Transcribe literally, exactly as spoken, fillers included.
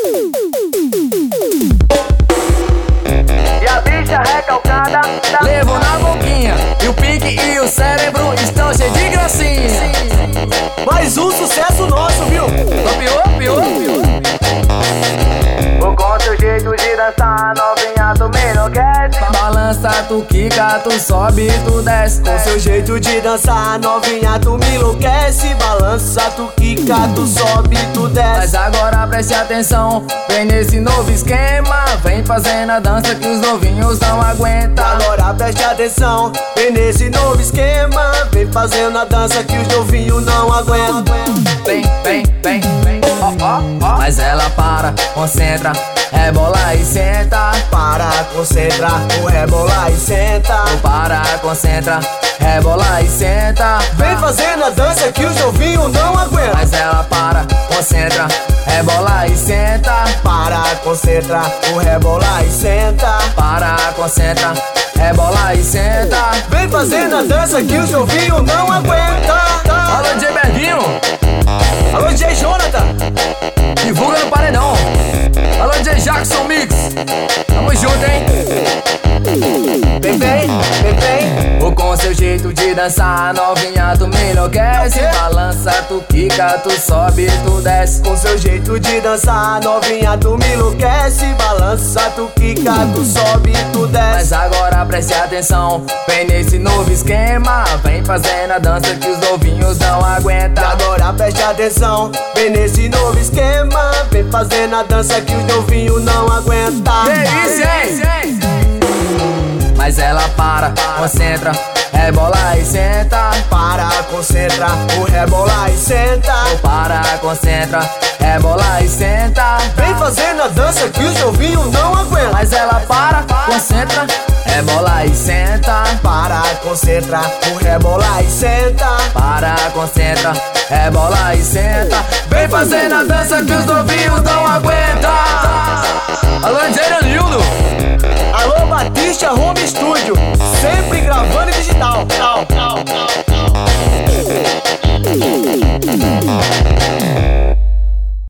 E a bicha recalcada levou na boquinha, e o pique e o cérebro estão cheios de gracinha. Mais um sucesso nosso, viu? Copiou, copiou, copiou. Com seu jeito de dançar, novinha, tu me enlouquece. Balança, tu quica, tu sobe, tu desce. Com seu jeito de dançar, novinha, tu me enlouquece. Balança, tu quica, tu sobe, tu desce. Mas agora preste atenção, vem nesse novo esquema. Vem fazendo a dança que os novinhos não aguentam. Agora preste atenção, vem nesse novo esquema. Vem fazendo a dança que os novinhos não aguentam. Vem, vem, vem, vem, ó, ó, ó. Mas ela para, concentra, rebola e senta. Para, concentra, o rebola e senta. Para, concentra, rebola e senta. Vem fazendo a dança que os novinhos não aguentam. Mas ela para, concentra, rebola e senta. Para, concentra, o rebola e senta. Para, concentra, rebola e senta. Vem fazendo a dança que os novinhos não aguentam. Alô, D J Berguinho. Alô, D J Jonathan. Divulga no paredão. Alô, D J Jackson Mix. Tamo junto, hein? Vem, vem, vem, vem. Ou com seu jeito de dançar, novinha, tu me enlouquece. Balança, tu quica, tu sobe, tu desce. Com seu jeito de dançar, novinha, tu me enlouquece. Balança, tu quica, tu sobe, tu desce. Mas agora preste atenção, vem nesse novo esquema. Vem fazendo a dança que os novinhos não aguentam. Agora preste atenção, vem nesse novo esquema. Vem fazendo a dança que os novinhos não aguentam. Que isso, hein? Mas ela para, concentra, rebola e senta. Para, concentra, o rebola e senta. Para, concentra, rebola e senta. Vem fazendo a dança que os novinhos não aguentam. Mas ela para, concentra, rebola e senta. Para, concentra, o rebola e senta. Para, concentra, rebola e senta. Vem fazendo a dança que os novinhos não aguentam. Alô, Angelino. Alô, Batista Home Studio, sempre